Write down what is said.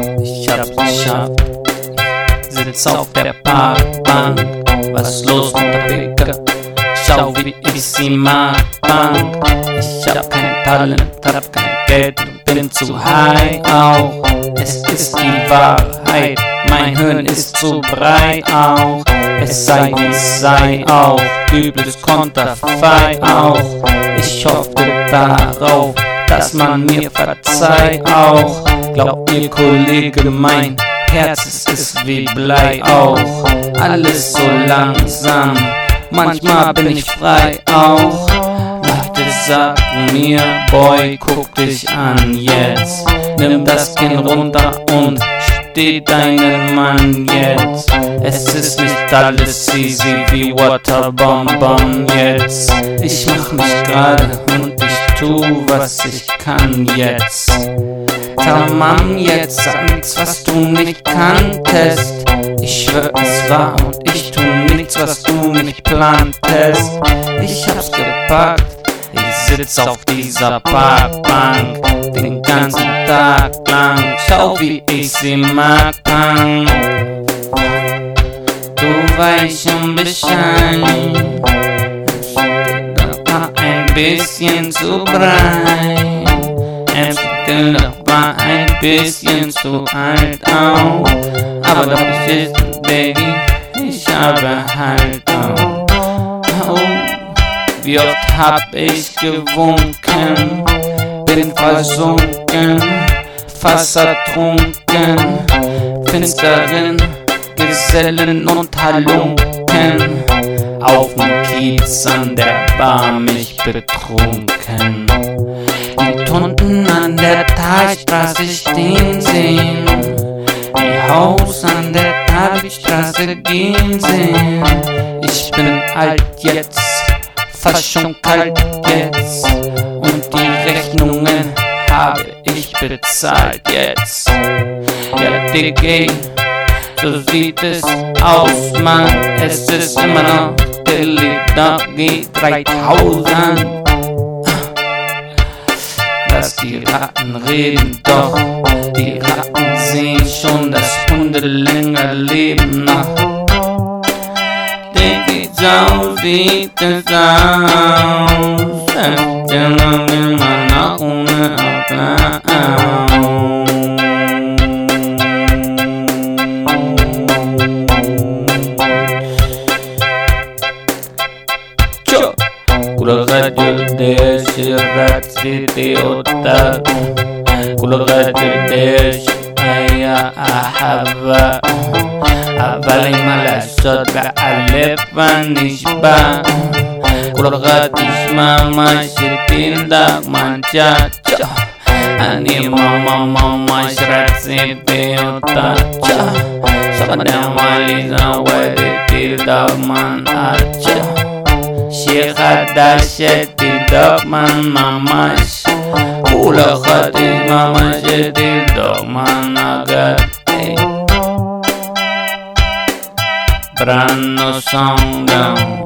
ich hab's geschafft. Sitz auf der Parkbank, was los Unterweger? Schau wie ich sie mag, Bank. Ich hab kein Talent, hab kein Geld und bin zu high auch. Es ist die Wahrheit, mein Hirn ist zu breit auch. Es sei wie es sei auch, übles Konterfei auch. Ich hoffe darauf, dass man mir verzeiht auch. Glaubt ihr Kollege, mein Herz ist wie Blei auch. Alles so langsam, manchmal bin ich frei auch. Leute sagen mir, Boy, guck dich an jetzt. Nimm das Kinn runter und steh deinen Mann jetzt. Es ist nicht alles easy wie Waterbomb jetzt. Ich mach mich gerade und ich tu, was ich kann jetzt. Tamam, jetzt sag nix, was du nicht kanntest. Ich schwör, es war und ich tu nichts, was du nicht plantest. Ich hab's gepackt, ich sitz auf dieser Parkbank den ganzen Tag lang. Schau, wie ich sie mag, Pang. Du weich und bescheiden, war ein bisschen zu breit. Es war ein bisschen zu alt auch, aber doch ich ist Baby, ich habe halt auch. Oh, wie oft hab ich gewunken, bin versunken, fast ertrunken, finsteren Gesellen und Halunken, auf dem Kiez an der Bar mich betrunken. Die Tunden an der Teichstraße stehen sehen, die Haus an der Teichstraße gehen sehen. Ich bin alt jetzt, fast schon kalt jetzt, und die Rechnungen habe ich bezahlt jetzt. Ja, Digga, so sieht es aus, Mann, es ist immer noch Doggy 3000. Dass die Ratten reden, doch die Ratten sehen schon, dass Hunde länger leben noch. Digga, so sieht es aus, es ist immer noch ohne Applaus. Kulagajo desh ratsi deota, kulagajo desh aya ahava, avalay malasot ba alepan ishba, kulagajo mama shirtinda manchacha, ani mama shratsi deota, sabadamaliza waditilda manacha. Shekhada shetil dogman mamash, kula khati mama shetil dogman agate. Brand no song down.